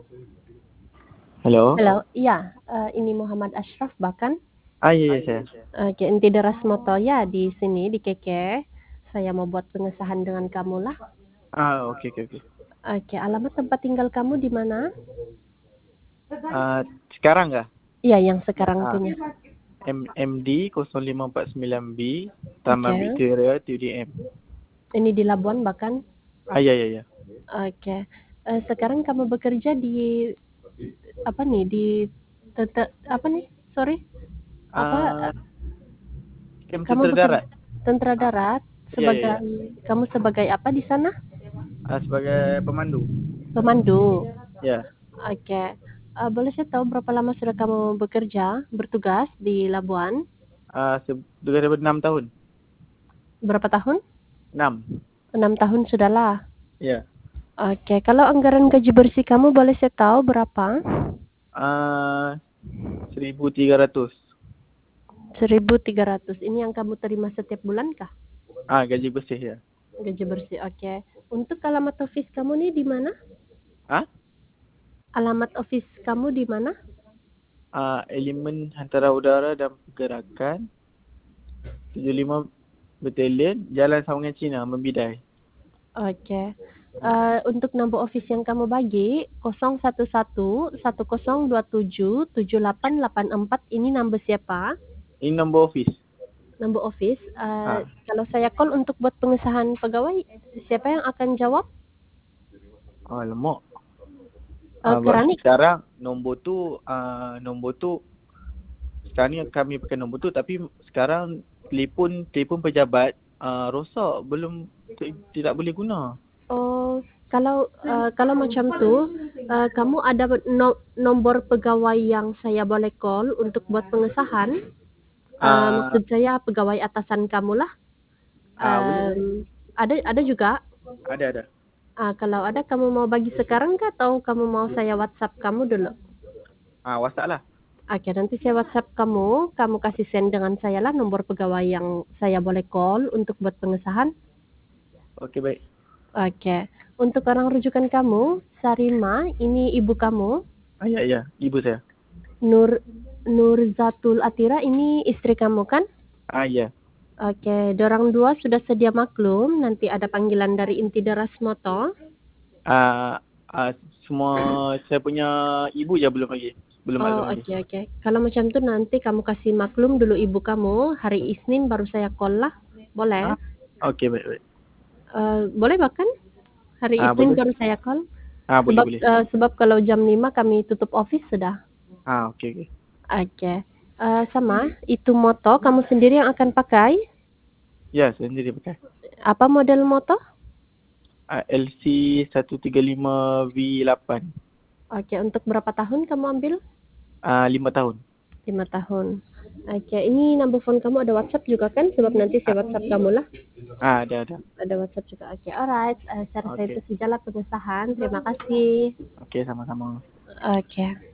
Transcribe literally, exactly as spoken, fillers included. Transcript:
Halo? Halo, iya, eee, ini Muhammad Ashraf bahkan? Ah, iya iya, saya. Oke, Inti Deras Moto ya di sini, di K K. Saya mau buat pengesahan dengan kamulah. Ah, oke oke oke. Oke, alamat tempat tinggal kamu di mana? Ah, sekarang kah? Iya, yang sekarang Ah, punya. M MD kosong lima empat sembilan B, Taman Oke. Victoria, T D M. Ini di Labuan bahkan? Ah, iya iya iya. Oke. Eee, sekarang kamu bekerja di apa nih, di tete apa nih, sorry? Apa, Ah, eee, Camp kamu Tentera bekerja Darat. tentara Ah, darat iya iya sebagai iya. kamu sebagai apa di sana? Ah, sebagai pemandu. Pemandu. Ya. Oke. Eee, boleh saya tahu berapa lama sudah kamu bekerja, bertugas di Labuan? Ah, se- sudah dapat enam tahun. Berapa tahun? Enam. Enam tahun sudahlah. Ya. Oke, kalau anggaran gaji bersih kamu boleh saya tahu berapa? Ah, seribu tiga ratus. Seribu tiga ratus. Ini yang kamu terima setiap bulan kah? Ah, gaji bersih ya. Gaji bersih, oke. Untuk alamat office kamu nih di mana? Ah? Alamat office kamu di mana? Ah, Elemen Hantaran Udara dan Pergerakan tujuh puluh lima Batalion, Jalan Sawangan Cina, Membidai. Oke. Eee, untuk nombor office yang kamu bagi kosong satu satu satu kosong dua tujuh tujuh delapan delapan empat ini nombor siapa? Ini nombor office. Nombor office, eee, Ah, kalau saya call untuk buat pengesahan pegawai, siapa yang akan jawab? oh, lemak. Eee, Ah, baru Kerani? sekarang nombor tu, ah, nombor tu sekarang ni kami pakai nombor tu, tapi sekarang telefon telefon pejabat ah, rosak, belum t- tidak boleh guna. Oh, kalau, eee, kalau macam tu, eee, kamu ada no nombor pegawai yang saya boleh call untuk buat pengesahan? Eee, Ah, maksud saya pegawai atasan kamulah. ah boleh boleh. Mmm, ada ada juga? Ada ada. Ah, kalau ada kamu mau bagi sekarang kah atau kamu mau saya WhatsApp kamu dulu? Ah, WhatsApp lah. Oke, nanti saya WhatsApp kamu, kamu kasih send dengan saya lah nomor pegawai yang saya boleh call untuk buat pengesahan. Okey baik. Oke, untuk orang rujukan kamu, Sarima, ini ibu kamu. Ah, ya ya, ibu saya. Nur Nurzatul Atira, ini istri kamu kan? Ah, ya. Oke, dorang dua sudah sedia maklum, nanti ada panggilan dari Inti Deras Moto. Ah, ah, semua saya punya ibu je belum lagi. Belum Oh, maklum lagi. oke oke. Kalau macam tu nanti kamu kasih maklum dulu ibu kamu, hari Isnin baru saya call lah. Boleh? Ah, okey baik baik. Eee, boleh bahkan? Hari Ah, Isnin boleh. baru saya call. Ah, boleh Sebab, boleh. eee, sebab kalau jam lima kami tutup office sudah. Ah, okey okey. Oke. Eee, sama, itu moto kamu sendiri yang akan pakai? Ya, saya sendiri pakai. Apa model moto? Ah, L C seratus tiga puluh lima V lapan. Oke, untuk berapa tahun kamu ambil? Ah, lima tahun. Lima tahun. Oke, ini number phone kamu ada WhatsApp juga kan? Sebab nanti Ah, saya WhatsApp kamu lah. ah ada ada. Ada WhatsApp juga. Oke, alright. Eee, saya rasa itu Okey. sajalah pengesahan. Terima kasih. Okey, sama-sama. Oke.